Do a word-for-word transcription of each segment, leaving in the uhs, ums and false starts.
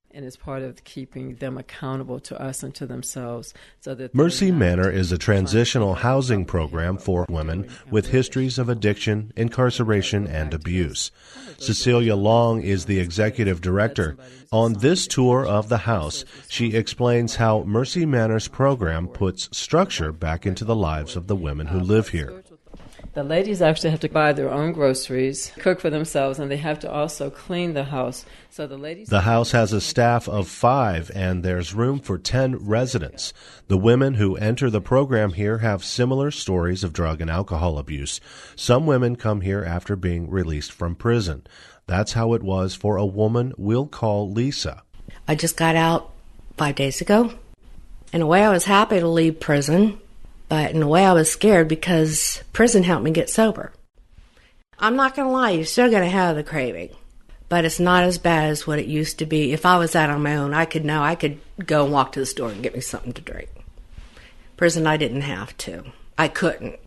And it's part of keeping them accountable to us and to themselves. So that Mercy Manor is a transitional housing program for women with histories of addiction, incarceration, and abuse. Cecilia Long is the executive director. On this tour of the house, she explains how Mercy Manor's program puts structure back into the lives of the women who live here. The ladies actually have to buy their own groceries, cook for themselves, and they have to also clean the house. So the ladies. The house has a staff of five, and there's room for ten residents. The women who enter the program here have similar stories of drug and alcohol abuse. Some women come here after being released from prison. That's how it was for a woman we'll call Lisa. I just got out five days ago. In a way, I was happy to leave prison. But in a way, I was scared because prison helped me get sober. I'm not going to lie, you're still going to have the craving. But it's not as bad as what it used to be. If I was out on my own, I could know I could go and walk to the store and get me something to drink. Prison, I didn't have to. I couldn't.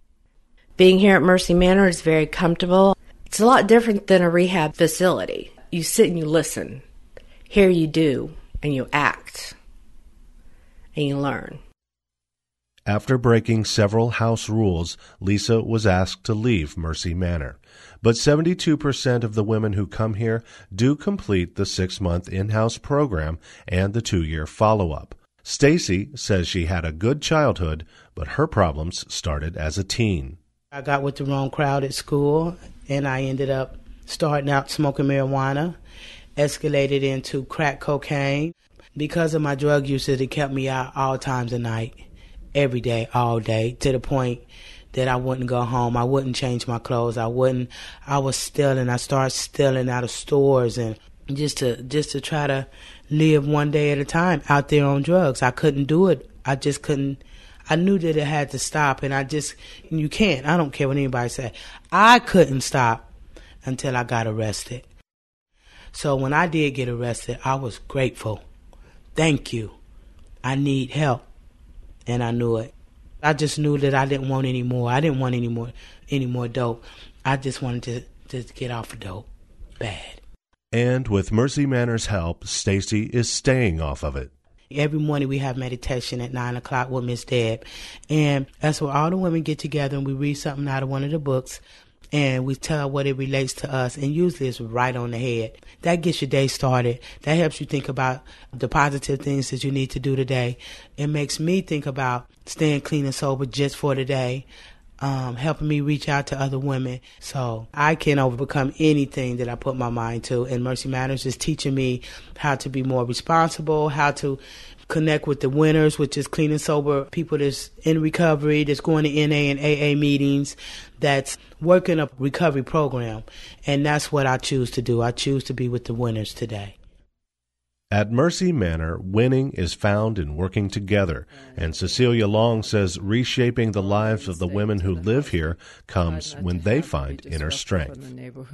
Being here at Mercy Manor is very comfortable. It's a lot different than a rehab facility. You sit and you listen. Here you do, and you act, and you learn. After breaking several house rules, Lisa was asked to leave Mercy Manor. But seventy-two percent of the women who come here do complete the six-month in-house program and the two-year follow-up. Stacy says she had a good childhood, but her problems started as a teen. I got with the wrong crowd at school, and I ended up starting out smoking marijuana, escalated into crack cocaine. Because of my drug usage, it kept me out all times of night. Every day, all day, to the point that I wouldn't go home. I wouldn't change my clothes. I wouldn't. I was stealing. I started stealing out of stores and just to just to try to live one day at a time out there on drugs. I couldn't do it. I just couldn't. I knew that it had to stop, and I just you can't. I don't care what anybody say. I couldn't stop until I got arrested. So when I did get arrested, I was grateful. Thank you. I need help. And I knew it. I just knew that I didn't want any more. I didn't want any more, any more dope. I just wanted to just get off of dope. Bad. And with Mercy Manor's help, Stacy is staying off of it. Every morning we have meditation at nine o'clock with Miss Deb. And that's where all the women get together and we read something out of one of the books. And we tell what it relates to us, and usually it's right on the head. That gets your day started. That helps you think about the positive things that you need to do today. It makes me think about staying clean and sober just for today, um, helping me reach out to other women. So I can overcome anything that I put my mind to, and Mercy Matters is teaching me how to be more responsible, how to connect with the winners, which is clean and sober people that's in recovery, that's going to N A and A A meetings, that's working a recovery program. And that's what I choose to do. I choose to be with the winners today. At Mercy Manor, winning is found in working together, and Cecilia Long says reshaping the lives of the women who live here comes when they find inner strength.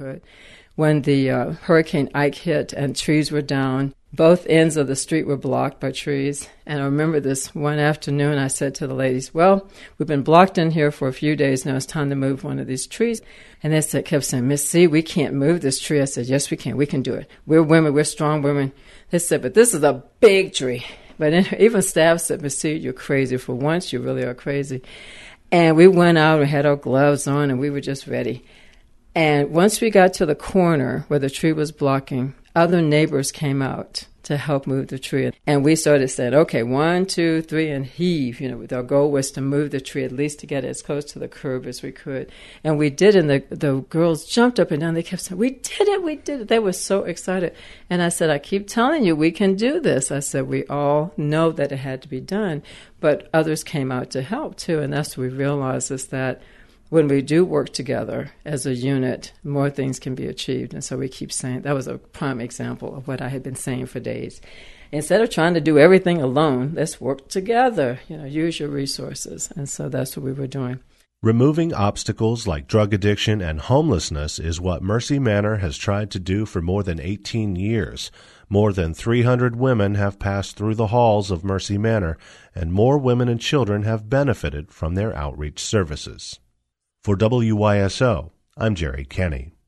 When the uh, Hurricane Ike hit and trees were down, both ends of the street were blocked by trees. And I remember this one afternoon, I said to the ladies, well, we've been blocked in here for a few days now. It's time to move one of these trees. And they said, kept saying, Miss C, we can't move this tree. I said, yes, we can. We can do it. We're women. We're strong women. They said, but this is a big tree. But then even staff said, Miss C, you're crazy. For once, you really are crazy. And we went out and had our gloves on, and we were just ready. And once we got to the corner where the tree was blocking, other neighbors came out to help move the tree. And we started saying, okay, one, two, three, and heave. You know, our goal was to move the tree at least to get as close to the curb as we could. And we did, and the, the girls jumped up and down. They kept saying, we did it, we did it. They were so excited. And I said, I keep telling you, we can do this. I said, we all know that it had to be done, but others came out to help too. And that's what we realized is that when we do work together as a unit, more things can be achieved. And so we keep saying, that was a prime example of what I had been saying for days. Instead of trying to do everything alone, let's work together, you know, use your resources. And so that's what we were doing. Removing obstacles like drug addiction and homelessness is what Mercy Manor has tried to do for more than eighteen years. More than three hundred women have passed through the halls of Mercy Manor, and more women and children have benefited from their outreach services. For W Y S O, I'm Jerry Kenny.